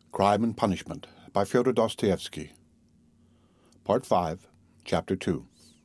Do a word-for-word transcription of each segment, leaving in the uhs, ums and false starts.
Crime and Punishment by Fyodor Dostoevsky. Part five, Chapter two.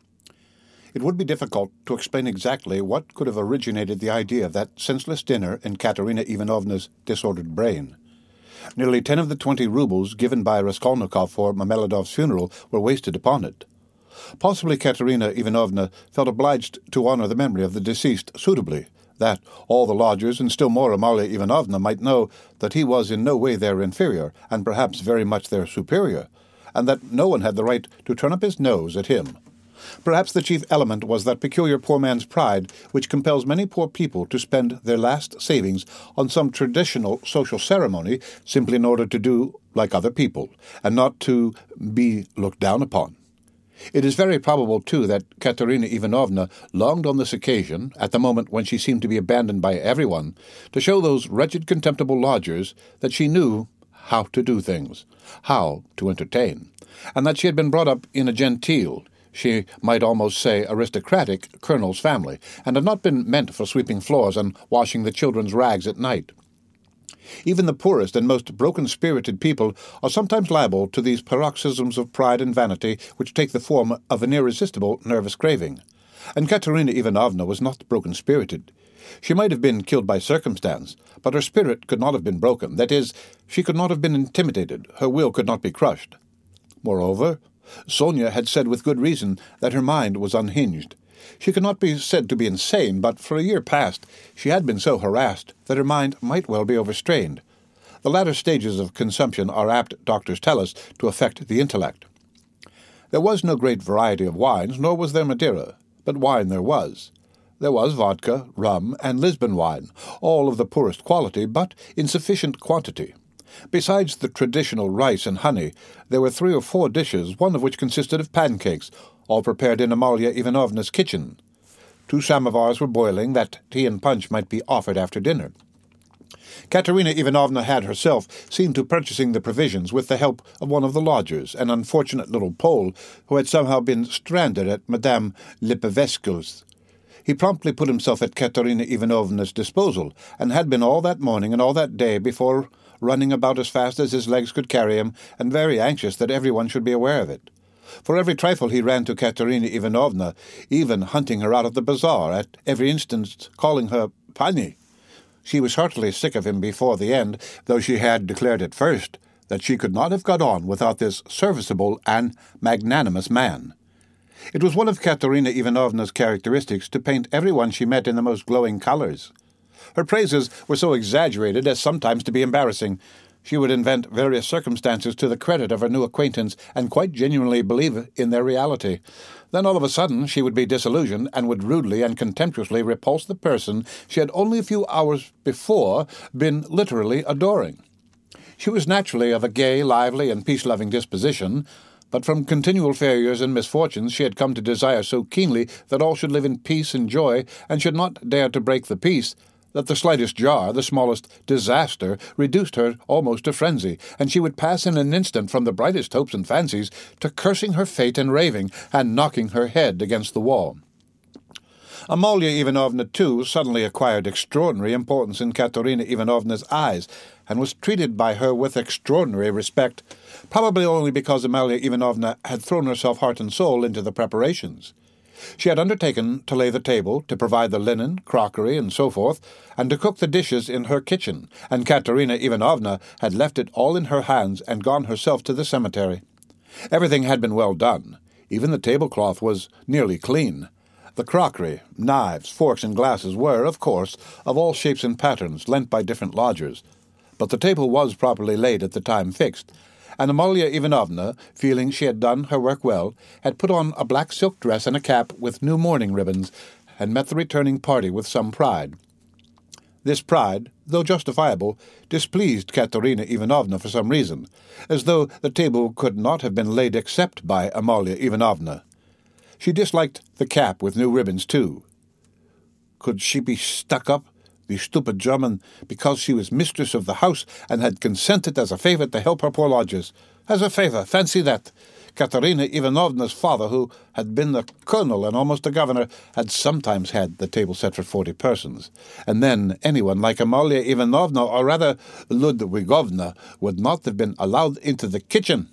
It would be difficult to explain exactly what could have originated the idea of that senseless dinner in Katerina Ivanovna's disordered brain. Nearly ten of the twenty rubles given by Raskolnikov for Mameladov's funeral were wasted upon it. Possibly Katerina Ivanovna felt obliged to honor the memory of the deceased suitably, that all the lodgers, and still more Amalia Ivanovna, might know that he was in no way their inferior, and perhaps very much their superior, and that no one had the right to turn up his nose at him. Perhaps the chief element was that peculiar poor man's pride which compels many poor people to spend their last savings on some traditional social ceremony simply in order to do like other people, and not to be looked down upon. It is very probable, too, that Katerina Ivanovna longed on this occasion, at the moment when she seemed to be abandoned by everyone, to show those wretched contemptible lodgers that she knew how to do things, how to entertain, and that she had been brought up in a genteel, she might almost say aristocratic, colonel's family, and had not been meant for sweeping floors and washing the children's rags at night. Even the poorest and most broken-spirited people are sometimes liable to these paroxysms of pride and vanity which take the form of an irresistible nervous craving. And Katerina Ivanovna was not broken-spirited. She might have been killed by circumstance, but her spirit could not have been broken. That is, she could not have been intimidated. Her will could not be crushed. Moreover, Sonia had said with good reason that her mind was unhinged. She could not be said to be insane, but for a year past she had been so harassed that her mind might well be overstrained. The latter stages of consumption are apt, doctors tell us, to affect the intellect. There was no great variety of wines, nor was there Madeira, but wine there was. There was vodka, rum, and Lisbon wine, all of the poorest quality, but in sufficient quantity. Besides the traditional rice and honey, there were three or four dishes, one of which consisted of pancakes, all prepared in Amalia Ivanovna's kitchen. Two samovars were boiling, that tea and punch might be offered after dinner. Katerina Ivanovna had herself seen to purchasing the provisions with the help of one of the lodgers, an unfortunate little Pole who had somehow been stranded at Madame Lipovetsky's. He promptly put himself at Katerina Ivanovna's disposal, and had been all that morning and all that day before, running about as fast as his legs could carry him, and very anxious that everyone should be aware of it. For every trifle he ran to Katerina Ivanovna, even hunting her out of the bazaar, at every instant calling her Pani. She was heartily sick of him before the end, though she had declared at first that she could not have got on without this serviceable and magnanimous man. It was one of Katerina Ivanovna's characteristics to paint everyone she met in the most glowing colours. Her praises were so exaggerated as sometimes to be embarrassing. She would invent various circumstances to the credit of her new acquaintance, and quite genuinely believe in their reality. Then all of a sudden she would be disillusioned, and would rudely and contemptuously repulse the person she had only a few hours before been literally adoring. She was naturally of a gay, lively, and peace-loving disposition, but from continual failures and misfortunes she had come to desire so keenly that all should live in peace and joy, and should not dare to break the peace, that the slightest jar, the smallest disaster, reduced her almost to frenzy, and she would pass in an instant from the brightest hopes and fancies to cursing her fate and raving, and knocking her head against the wall. Amalia Ivanovna, too, suddenly acquired extraordinary importance in Katerina Ivanovna's eyes, and was treated by her with extraordinary respect, probably only because Amalia Ivanovna had thrown herself heart and soul into the preparations. She had undertaken to lay the table, to provide the linen, crockery, and so forth, and to cook the dishes in her kitchen, and Katerina Ivanovna had left it all in her hands and gone herself to the cemetery. Everything had been well done. Even the tablecloth was nearly clean. The crockery, knives, forks, and glasses were, of course, of all shapes and patterns, lent by different lodgers. But the table was properly laid at the time fixed, and Amalia Ivanovna, feeling she had done her work well, had put on a black silk dress and a cap with new mourning ribbons, and met the returning party with some pride. This pride, though justifiable, displeased Katerina Ivanovna for some reason, as though the table could not have been laid except by Amalia Ivanovna. She disliked the cap with new ribbons, too. Could she be stuck up, the stupid German, because she was mistress of the house and had consented as a favour to help her poor lodgers? As a favour, fancy that! Katerina Ivanovna's father, who had been the colonel and almost a governor, had sometimes had the table set for forty persons. And then anyone like Amalia Ivanovna, or rather Ludwigovna, would not have been allowed into the kitchen.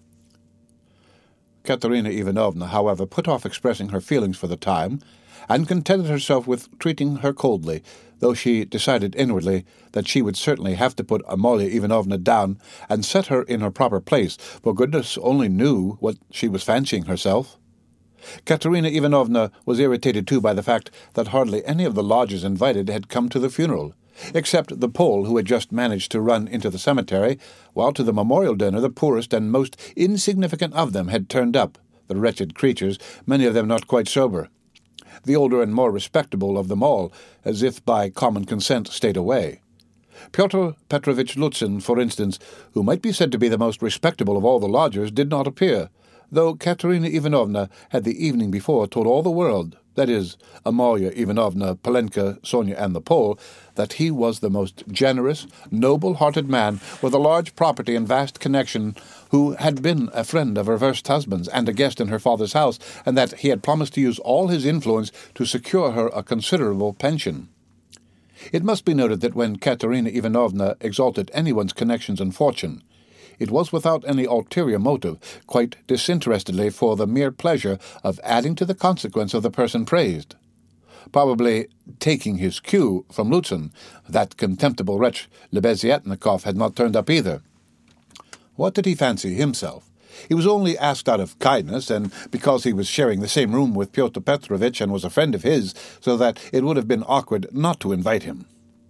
Katerina Ivanovna, however, put off expressing her feelings for the time, and contented herself with treating her coldly, though she decided inwardly that she would certainly have to put Amalia Ivanovna down and set her in her proper place, for goodness only knew what she was fancying herself. Katerina Ivanovna was irritated too by the fact that hardly any of the lodgers invited had come to the funeral, except the Pole who had just managed to run into the cemetery, while to the memorial dinner the poorest and most insignificant of them had turned up, the wretched creatures, many of them not quite sober. The older and more respectable of them all, as if by common consent, stayed away. Pyotr Petrovitch Lutzin, for instance, who might be said to be the most respectable of all the lodgers, did not appear, though Katerina Ivanovna had the evening before told all the world, that is, Amalia Ivanovna, Polenka, Sonia, and the Pole, that he was the most generous, noble-hearted man with a large property and vast connection, who had been a friend of her first husband's and a guest in her father's house, and that he had promised to use all his influence to secure her a considerable pension. It must be noted that when Katerina Ivanovna exalted anyone's connections and fortune, it was without any ulterior motive, quite disinterestedly for the mere pleasure of adding to the consequence of the person praised. Probably taking his cue from Lutzin, that contemptible wretch Lebeziatnikov had not turned up either. What did he fancy himself? He was only asked out of kindness, and because he was sharing the same room with Pyotr Petrovitch and was a friend of his, so that it would have been awkward not to invite him.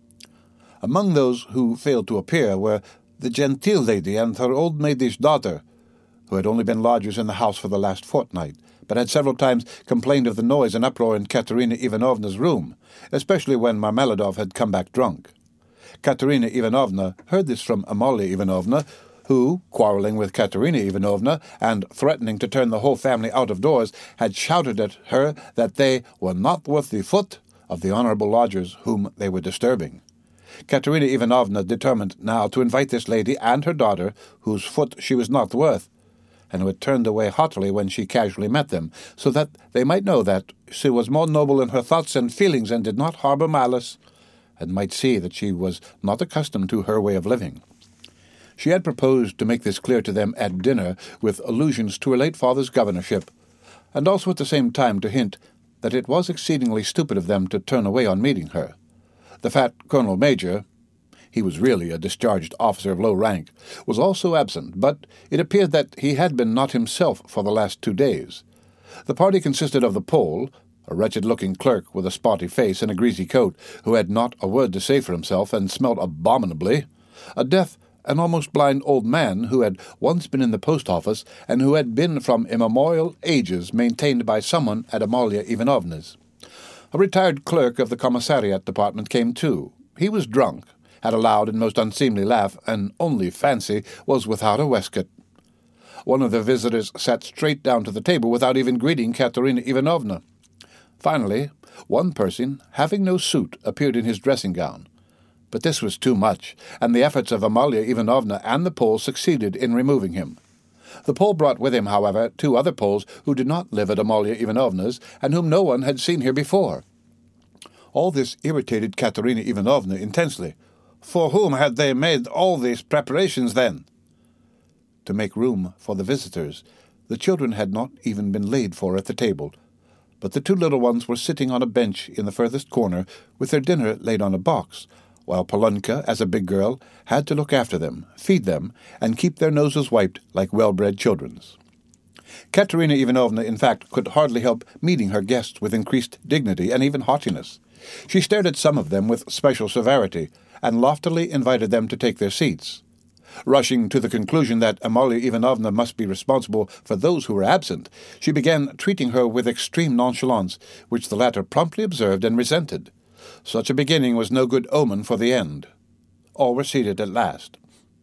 Among those who failed to appear were the genteel lady and her old maidish daughter, who had only been lodgers in the house for the last fortnight, but had several times complained of the noise and uproar in Katerina Ivanovna's room, especially when Marmeladov had come back drunk. Katerina Ivanovna heard this from Amalia Ivanovna, who, quarrelling with Katerina Ivanovna and threatening to turn the whole family out of doors, had shouted at her that they were not worth the foot of the honourable lodgers whom they were disturbing. Katerina Ivanovna determined now to invite this lady and her daughter, whose foot she was not worth, and who had turned away haughtily when she casually met them, so that they might know that she was more noble in her thoughts and feelings and did not harbour malice, and might see that she was not accustomed to her way of living. She had proposed to make this clear to them at dinner, with allusions to her late father's governorship, and also at the same time to hint that it was exceedingly stupid of them to turn away on meeting her. The fat Colonel Major, he was really a discharged officer of low rank, was also absent, but it appeared that he had been not himself for the last two days. The party consisted of the Pole, a wretched-looking clerk with a spotty face and a greasy coat, who had not a word to say for himself and smelt abominably, a deaf and almost blind old man who had once been in the post office and who had been from immemorial ages maintained by someone at Amalia Ivanovna's. A retired clerk of the commissariat department came too. He was drunk, had a loud and most unseemly laugh, and only fancy was without a waistcoat. One of the visitors sat straight down to the table without even greeting Katerina Ivanovna. Finally, one person, having no suit, appeared in his dressing gown. But this was too much, and the efforts of Amalia Ivanovna and the Pole succeeded in removing him. The Pole brought with him, however, two other Poles who did not live at Amalia Ivanovna's, and whom no one had seen here before. All this irritated Katerina Ivanovna intensely. For whom had they made all these preparations, then? To make room for the visitors, the children had not even been laid for at the table, but the two little ones were sitting on a bench in the furthest corner, with their dinner laid on a box, while Polonka, as a big girl, had to look after them, feed them, and keep their noses wiped like well-bred children's. Katerina Ivanovna, in fact, could hardly help meeting her guests with increased dignity and even haughtiness. She stared at some of them with special severity, and loftily invited them to take their seats. Rushing to the conclusion that Amalia Ivanovna must be responsible for those who were absent, she began treating her with extreme nonchalance, which the latter promptly observed and resented. Such a beginning was no good omen for the end. All were seated at last.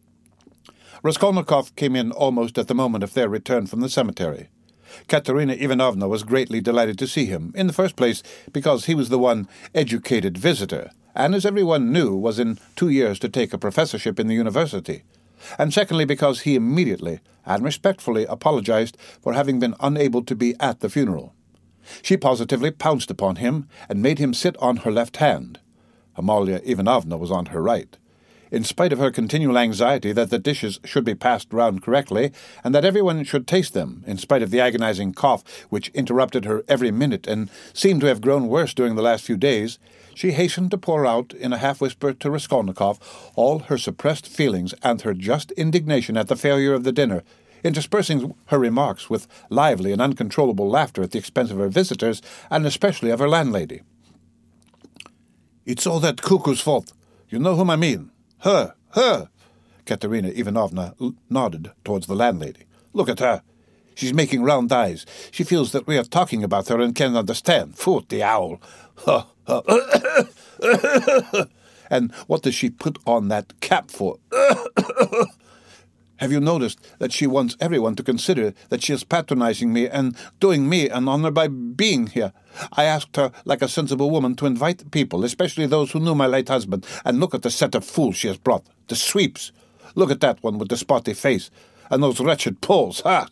Raskolnikov came in almost at the moment of their return from the cemetery. Katerina Ivanovna was greatly delighted to see him, in the first place because he was the one educated visitor, and as everyone knew was in two years to take a professorship in the university. and secondly because he immediately and respectfully apologized for having been unable to be at the funeral. She positively pounced upon him and made him sit on her left hand. Amalia Ivanovna was on her right. In spite of her continual anxiety that the dishes should be passed round correctly, and that everyone should taste them, in spite of the agonizing cough which interrupted her every minute and seemed to have grown worse during the last few days, she hastened to pour out in a half-whisper to Raskolnikov all her suppressed feelings and her just indignation at the failure of the dinner, interspersing her remarks with lively and uncontrollable laughter at the expense of her visitors, and especially of her landlady. "It's all that cuckoo's fault. You know whom I mean. Her, her!" Katerina Ivanovna nodded towards the landlady. "Look at her. She's making round eyes. She feels that we are talking about her and can't understand. Foot the owl. Ha, ha. And what does she put on that cap for? Have you noticed that she wants everyone to consider that she is patronizing me and doing me an honor by being here? I asked her, like a sensible woman, to invite people, especially those who knew my late husband, and look at the set of fools she has brought. The sweeps. Look at that one with the spotty face, and those wretched Poles. Ha!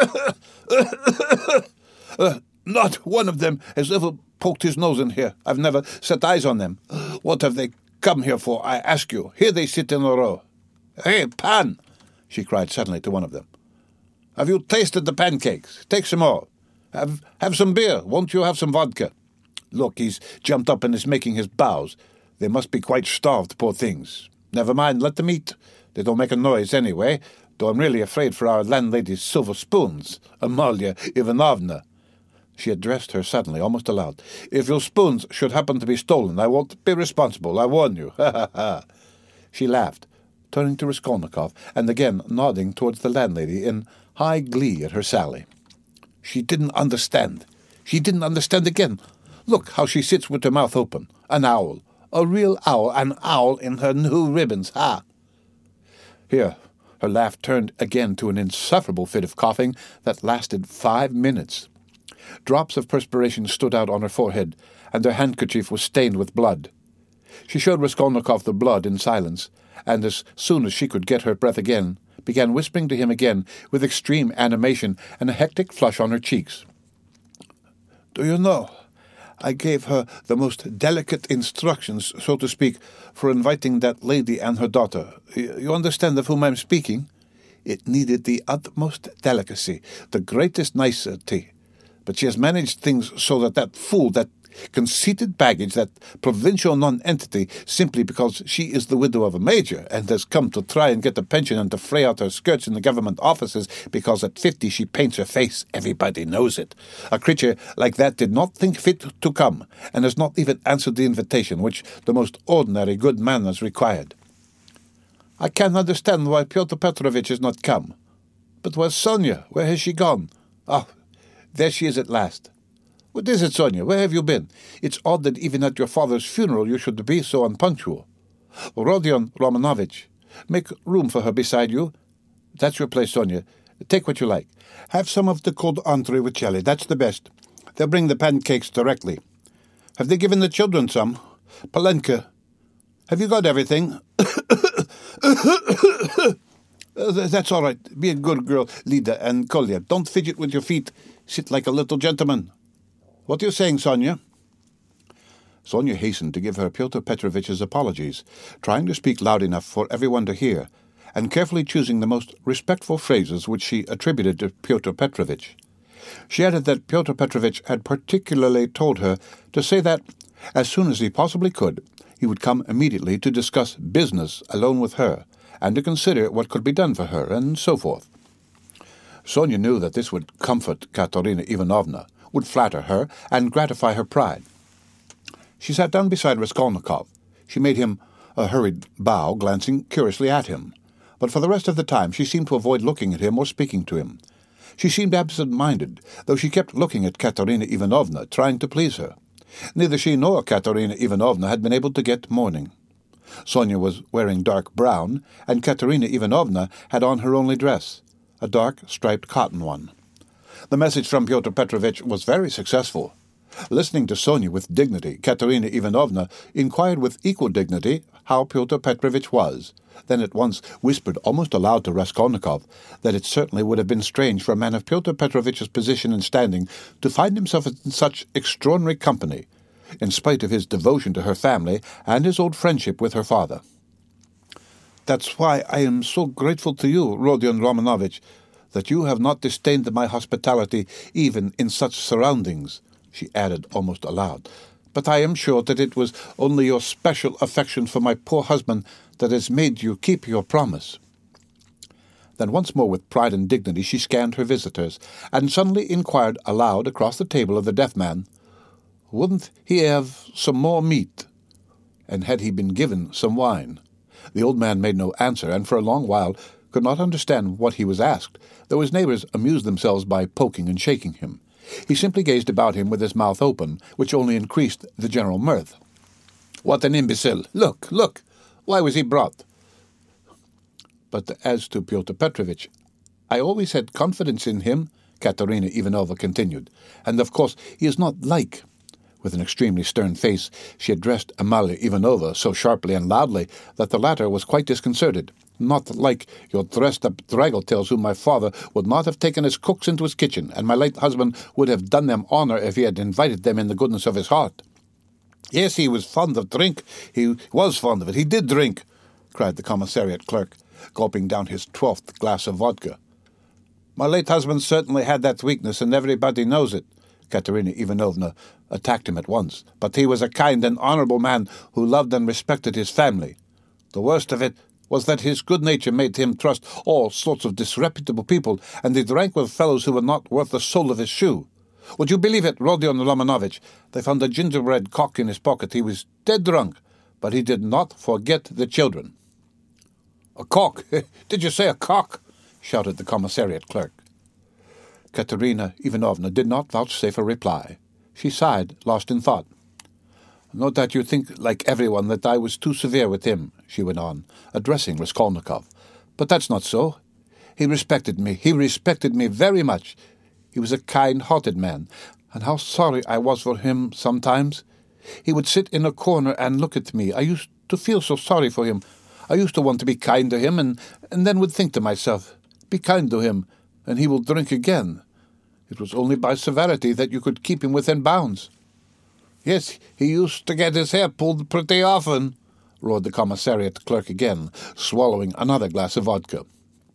uh, not one of them has ever poked his nose in here. I've never set eyes on them. What have they come here for, I ask you? Here they sit in a row. Hey, Pan! She cried suddenly to one of them. "Have you tasted the pancakes? Take some more. Have have some beer. Won't you have some vodka? Look, he's jumped up and is making his bows. They must be quite starved, poor things. Never mind, let them eat. They don't make a noise anyway, though I'm really afraid for our landlady's silver spoons, Amalia Ivanovna." She addressed her suddenly, almost aloud. "If your spoons should happen to be stolen, I won't be responsible, I warn you. Ha ha ha." She laughed, turning to Raskolnikov, and again nodding towards the landlady in high glee at her sally. She didn't understand. She didn't understand again. Look how she sits with her mouth open. An owl. A real owl. An owl in her new ribbons. Ha! Here, her laugh turned again to an insufferable fit of coughing that lasted five minutes. Drops of perspiration stood out on her forehead, and her handkerchief was stained with blood. She showed Raskolnikov the blood in silence, and as soon as she could get her breath again, began whispering to him again with extreme animation and a hectic flush on her cheeks. "Do you know, I gave her the most delicate instructions, so to speak, for inviting that lady and her daughter. You understand of whom I am speaking? It needed the utmost delicacy, the greatest nicety. But she has managed things so that that fool, that conceited baggage, that provincial nonentity, simply because she is the widow of a major and has come to try and get a pension and to fray out her skirts in the government offices because at fifty she paints her face. Everybody knows it. A creature like that did not think fit to come, and has not even answered the invitation which the most ordinary good manners required. I can't understand why Pyotr Petrovitch has not come. But where's Sonia? Where has she gone? Ah, there she is at last. What is it, Sonia? Where have you been? It's odd that even at your father's funeral you should be so unpunctual. Rodion Romanovich, make room for her beside you. That's your place, Sonia. Take what you like. Have some of the cold entree with jelly. That's the best. They'll bring the pancakes directly. Have they given the children some? Palenka. Have you got everything? That's all right. Be a good girl, Lida and Kolya. Don't fidget with your feet. Sit like a little gentleman. What are you saying, Sonia? Sonia hastened to give her Pyotr Petrovitch's apologies, trying to speak loud enough for everyone to hear, and carefully choosing the most respectful phrases which she attributed to Pyotr Petrovitch. She added that Pyotr Petrovitch had particularly told her to say that, as soon as he possibly could, he would come immediately to discuss business alone with her, and to consider what could be done for her, and so forth. Sonia knew that this would comfort Katerina Ivanovna, would flatter her, and gratify her pride. She sat down beside Raskolnikov. She made him a hurried bow, glancing curiously at him, but for the rest of the time she seemed to avoid looking at him or speaking to him. She seemed absent-minded, though she kept looking at Katerina Ivanovna, trying to please her. Neither she nor Katerina Ivanovna had been able to get mourning. Sonia was wearing dark brown, and Katerina Ivanovna had on her only dress, a dark striped cotton one. The message from Pyotr Petrovitch was very successful. Listening to Sonia with dignity, Katerina Ivanovna inquired with equal dignity how Pyotr Petrovitch was, then at once whispered almost aloud to Raskolnikov that it certainly would have been strange for a man of Pyotr Petrovitch's position and standing to find himself in such extraordinary company, in spite of his devotion to her family and his old friendship with her father. "That's why I am so grateful to you, Rodion Romanovitch, that you have not disdained my hospitality even in such surroundings," she added almost aloud. "But I am sure that it was only your special affection for my poor husband that has made you keep your promise." Then once more with pride and dignity she scanned her visitors, and suddenly inquired aloud across the table of the deaf man, "Wouldn't he have some more meat? And had he been given some wine?" The old man made no answer, and for a long while could not understand what he was asked, though his neighbours amused themselves by poking and shaking him. He simply gazed about him with his mouth open, which only increased the general mirth. "What an imbecile! Look, look! Why was he brought?" "But as to Pyotr Petrovitch, I always had confidence in him," Katerina Ivanovna continued, "and of course he is not like—" With an extremely stern face, she addressed Amalia Ivanovna so sharply and loudly that the latter was quite disconcerted. "Not like your dressed-up draggle-tails whom my father would not have taken as cooks into his kitchen, and my late husband would have done them honour if he had invited them in the goodness of his heart." "Yes, he was fond of drink. He was fond of it. He did drink," cried the commissariat clerk, gulping down his twelfth glass of vodka. "My late husband certainly had that weakness, and everybody knows it." Katerina Ivanovna attacked him at once. "But he was a kind and honourable man who loved and respected his family. The worst of it was that his good nature made him trust all sorts of disreputable people, and he drank with fellows who were not worth the sole of his shoe. Would you believe it, Rodion Romanovitch? They found a gingerbread cock in his pocket. He was dead drunk, but he did not forget the children." "A cock? Did you say a cock?" shouted the commissariat clerk. Katerina Ivanovna did not vouchsafe a reply. She sighed, lost in thought. "No doubt you think, like everyone, that I was too severe with him," she went on, addressing Raskolnikov. "But that's not so. He respected me. He respected me very much. He was a kind-hearted man, and how sorry I was for him sometimes. He would sit in a corner and look at me. I used to feel so sorry for him. I used to want to be kind to him, and, and then would think to myself, 'Be kind to him, and he will drink again.' It was only by severity that you could keep him within bounds." "Yes, he used to get his hair pulled pretty often," roared the commissariat clerk again, swallowing another glass of vodka.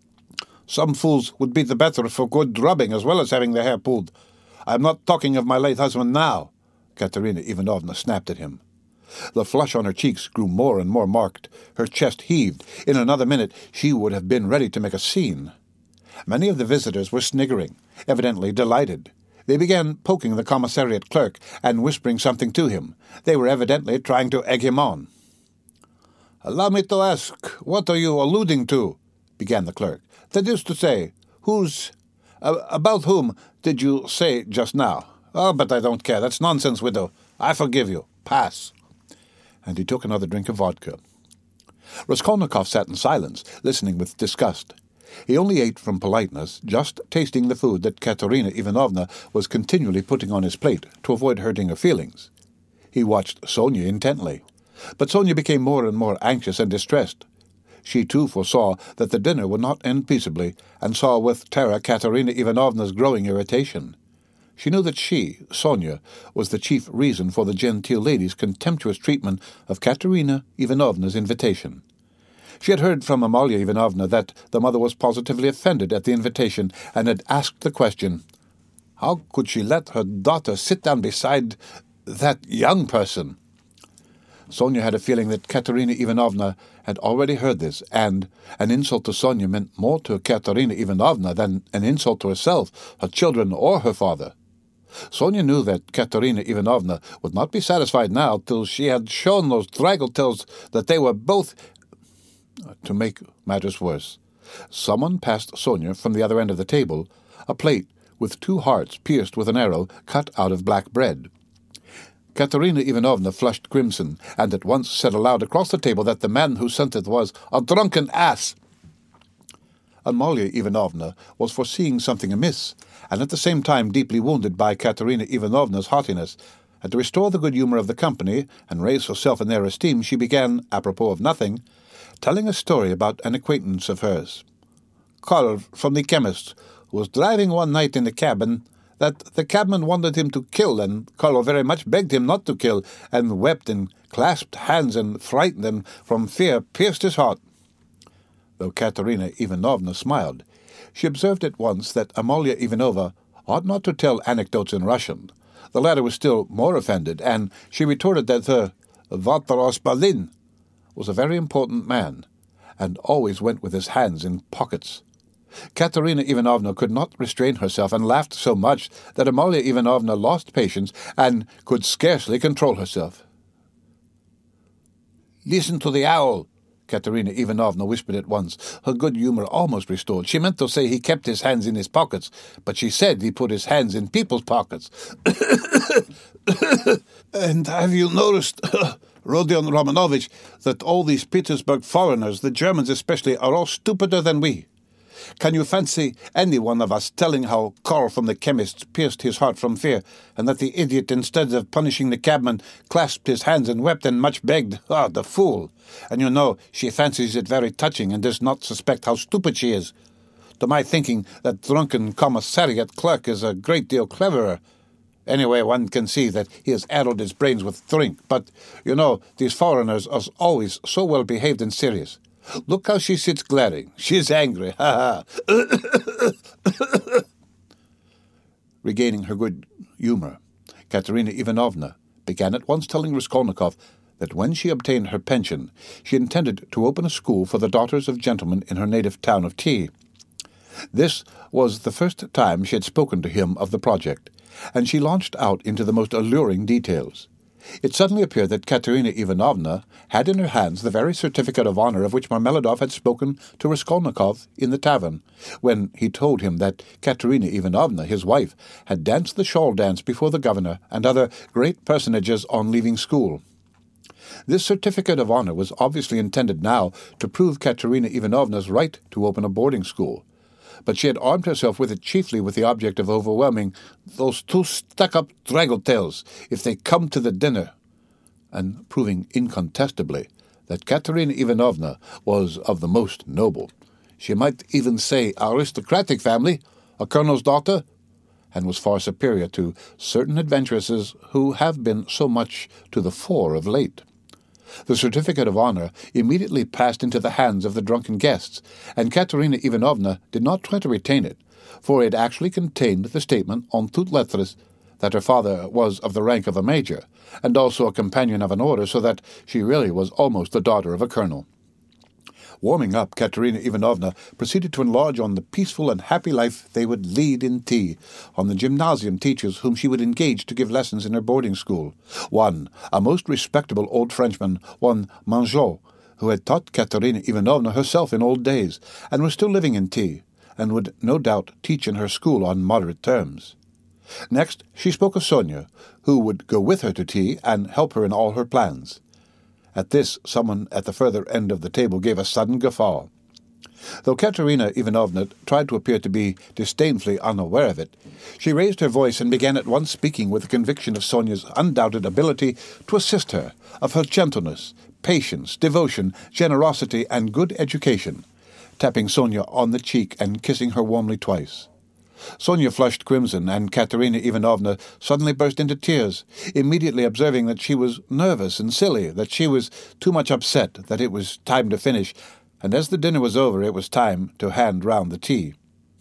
"Some fools would be the better for good drubbing as well as having their hair pulled. I am not talking of my late husband now," Katerina Ivanovna snapped at him. The flush on her cheeks grew more and more marked. Her chest heaved. In another minute she would have been ready to make a scene. Many of the visitors were sniggering, evidently delighted. They began poking the commissariat clerk and whispering something to him. They were evidently trying to egg him on. "Allow me to ask, what are you alluding to?" began the clerk. "That is to say, whose... Uh, about whom did you say just now? Oh, but I don't care. That's nonsense, widow. I forgive you. Pass." And he took another drink of vodka. Raskolnikov sat in silence, listening with disgust. He only ate from politeness, just tasting the food that Katerina Ivanovna was continually putting on his plate to avoid hurting her feelings. He watched Sonia intently, but Sonia became more and more anxious and distressed. She too foresaw that the dinner would not end peaceably, and saw with terror Katerina Ivanovna's growing irritation. She knew that she, Sonia, was the chief reason for the genteel lady's contemptuous treatment of Katerina Ivanovna's invitation. She had heard from Amalia Ivanovna that the mother was positively offended at the invitation, and had asked the question, how could she let her daughter sit down beside that young person? Sonia had a feeling that Katerina Ivanovna had already heard this, and an insult to Sonia meant more to Katerina Ivanovna than an insult to herself, her children, or her father. Sonia knew that Katerina Ivanovna would not be satisfied now till she had shown those draggle-tails that they were both... To make matters worse, someone passed Sonia from the other end of the table a plate with two hearts pierced with an arrow cut out of black bread. Katerina Ivanovna flushed crimson, and at once said aloud across the table that the man who sent it was a drunken ass. Amalia Ivanovna was foreseeing something amiss, and at the same time deeply wounded by Katerina Ivanovna's haughtiness. And to restore the good humour of the company and raise herself in their esteem, she began, apropos of nothing, telling a story about an acquaintance of hers, Karl from the chemist, who was driving one night in the cabin, that the cabman wanted him to kill, and Karl very much begged him not to kill, and wept and clasped hands and frightened and from fear pierced his heart. Though Katerina Ivanovna smiled, she observed at once that Amalia Ivanovna ought not to tell anecdotes in Russian. The latter was still more offended, and she retorted that her Vatrosbalin was a very important man, and always went with his hands in pockets. Katerina Ivanovna could not restrain herself, and laughed so much that Amalia Ivanovna lost patience and could scarcely control herself. "Listen to the owl," Katerina Ivanovna whispered at once, her good humour almost restored. She meant to say he kept his hands in his pockets, but she said he put his hands in people's pockets. "And have you noticed, Rodion Romanovich, that all these Petersburg foreigners, the Germans especially, are all stupider than we? Can you fancy any one of us telling how Karl from the chemist pierced his heart from fear, and that the idiot, instead of punishing the cabman, clasped his hands and wept and much begged? Ah, the fool! And you know, she fancies it very touching, and does not suspect how stupid she is. To my thinking, that drunken commissariat clerk is a great deal cleverer. Anyway, one can see that he has addled his brains with drink. But, you know, these foreigners are always so well behaved and serious. Look how she sits glaring. She's angry. Ha ha. Regaining her good humour, Katerina Ivanovna began at once telling Raskolnikov that when she obtained her pension, she intended to open a school for the daughters of gentlemen in her native town of T. This was the first time she had spoken to him of the project, and she launched out into the most alluring details. It suddenly appeared that Katerina Ivanovna had in her hands the very certificate of honour of which Marmeladov had spoken to Raskolnikov in the tavern, when he told him that Katerina Ivanovna, his wife, had danced the shawl dance before the governor and other great personages on leaving school. This certificate of honour was obviously intended now to prove Katerina Ivanovna's right to open a boarding school, but she had armed herself with it chiefly with the object of overwhelming those two stuck-up draggle-tails if they come to the dinner, and proving incontestably that Katerina Ivanovna was of the most noble, she might even say aristocratic family, a colonel's daughter, and was far superior to certain adventuresses who have been so much to the fore of late. The certificate of honour immediately passed into the hands of the drunken guests, and Katerina Ivanovna did not try to retain it, for it actually contained the statement en toutes lettres that her father was of the rank of a major, and also a companion of an order, so that she really was almost the daughter of a colonel. Warming up, Katerina Ivanovna proceeded to enlarge on the peaceful and happy life they would lead in T, on the gymnasium teachers whom she would engage to give lessons in her boarding school. One, a most respectable old Frenchman, one Manjot, who had taught Katerina Ivanovna herself in old days, and was still living in T, and would no doubt teach in her school on moderate terms. Next, she spoke of Sonia, who would go with her to T and help her in all her plans. At this, someone at the further end of the table gave a sudden guffaw. Though Katerina Ivanovna tried to appear to be disdainfully unaware of it, she raised her voice and began at once speaking with the conviction of Sonia's undoubted ability to assist her, of her gentleness, patience, devotion, generosity, and good education, tapping Sonia on the cheek and kissing her warmly twice. Sonia flushed crimson, and Katerina Ivanovna suddenly burst into tears, immediately observing that she was nervous and silly, that she was too much upset, that it was time to finish, and as the dinner was over it was time to hand round the tea.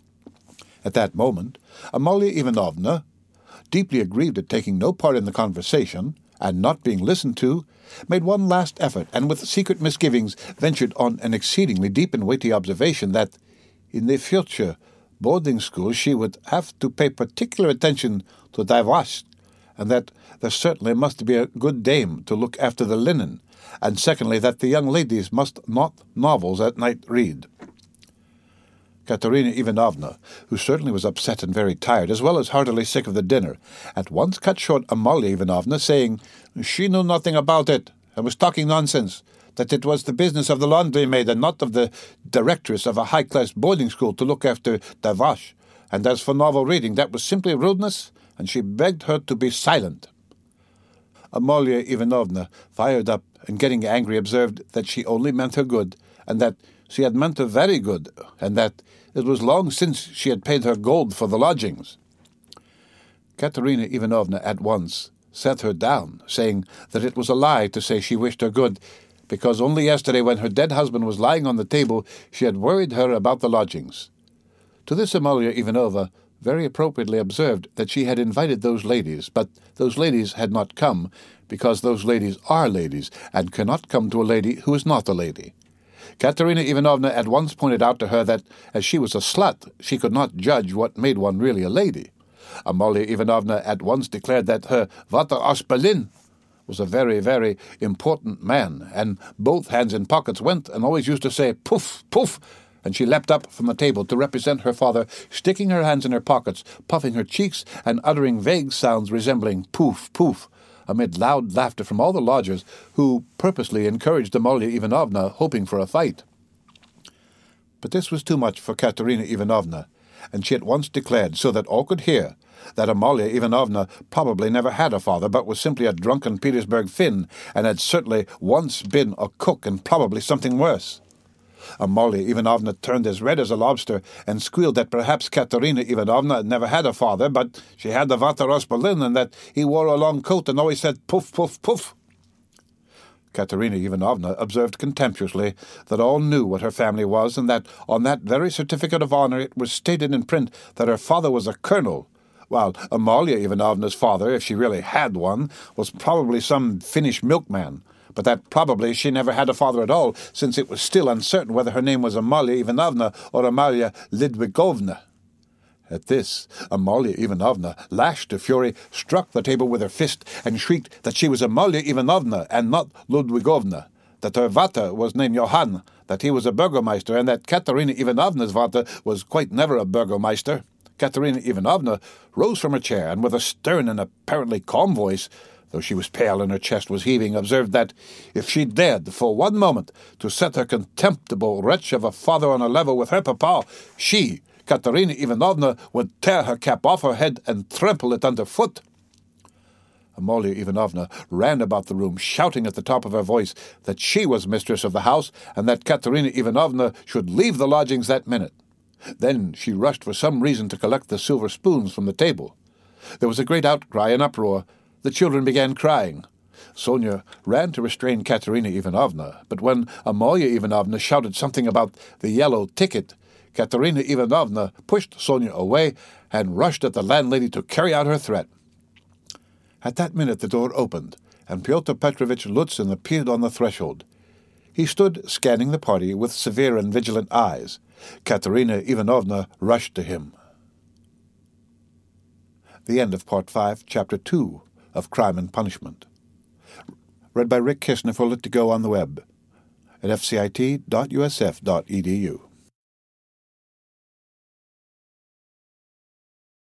At that moment, Amalia Ivanovna, deeply aggrieved at taking no part in the conversation, and not being listened to, made one last effort, and with secret misgivings ventured on an exceedingly deep and weighty observation that, in the future boarding school, she would have to pay particular attention to the wash, and that there certainly must be a good dame to look after the linen, and secondly, that the young ladies must not novels at night read. Katerina Ivanovna, who certainly was upset and very tired, as well as heartily sick of the dinner, at once cut short Amalia Ivanovna, saying she knew nothing about it, and was talking nonsense, that it was the business of the laundry maid and not of the directress of a high-class boarding school to look after the wash, and as for novel reading, that was simply rudeness, and she begged her to be silent. Amalia Ivanovna, fired up and getting angry, observed that she only meant her good, and that she had meant her very good, and that it was long since she had paid her gold for the lodgings. Katerina Ivanovna at once set her down, saying that it was a lie to say she wished her good, because only yesterday, when her dead husband was lying on the table, she had worried her about the lodgings. To this Amalia Ivanovna very appropriately observed that she had invited those ladies, but those ladies had not come, because those ladies are ladies, and cannot come to a lady who is not a lady. Katerina Ivanovna at once pointed out to her that, as she was a slut, she could not judge what made one really a lady. Amalia Ivanovna at once declared that her Vater Ospelin was a very, very important man, and both hands in pockets went and always used to say, "Poof, poof," and she leapt up from the table to represent her father, sticking her hands in her pockets, puffing her cheeks, and uttering vague sounds resembling "poof, poof," amid loud laughter from all the lodgers, who purposely encouraged Amalia Ivanovna, hoping for a fight. But this was too much for Katerina Ivanovna, and she at once declared, so that all could hear, that Amalia Ivanovna probably never had a father, but was simply a drunken Petersburg Finn, and had certainly once been a cook, and probably something worse. Amalia Ivanovna turned as red as a lobster, and squealed that perhaps Katerina Ivanovna had never had a father, but she had the Vater Ospelin, and that he wore a long coat and always said "poof, poof, poof." Katerina Ivanovna observed contemptuously that all knew what her family was, and that on that very certificate of honor it was stated in print that her father was a colonel, while Amalia Ivanovna's father, if she really had one, was probably some Finnish milkman, but that probably she never had a father at all, since it was still uncertain whether her name was Amalia Ivanovna or Amalia Lidwigovna. At this, Amalia Ivanovna, lashed to fury, struck the table with her fist, and shrieked that she was Amalia Ivanovna and not Ludwigovna, that her Vater was named Johann, that he was a burgomeister, and that Katerina Ivanovna's Vater was quite never a burgomeister. Katerina Ivanovna rose from her chair, and with a stern and apparently calm voice, though she was pale and her chest was heaving, observed that if she dared for one moment to set her contemptible wretch of a father on a level with her papa, she, Katerina Ivanovna, would tear her cap off her head and trample it underfoot. Amalia Ivanovna ran about the room, shouting at the top of her voice that she was mistress of the house, and that Katerina Ivanovna should leave the lodgings that minute. Then she rushed for some reason to collect the silver spoons from the table. There was a great outcry and uproar. The children began crying. Sonia ran to restrain Katerina Ivanovna, but when Amalia Ivanovna shouted something about the yellow ticket, Katerina Ivanovna pushed Sonia away and rushed at the landlady to carry out her threat. At that minute the door opened, and Pyotr Petrovitch Lutzin appeared on the threshold. He stood scanning the party with severe and vigilant eyes. Katerina Ivanovna rushed to him. The end of Part five, Chapter two of Crime and Punishment. Read by Rick Kishner for Lit to Go on the web at f c i t dot u s f dot e d u.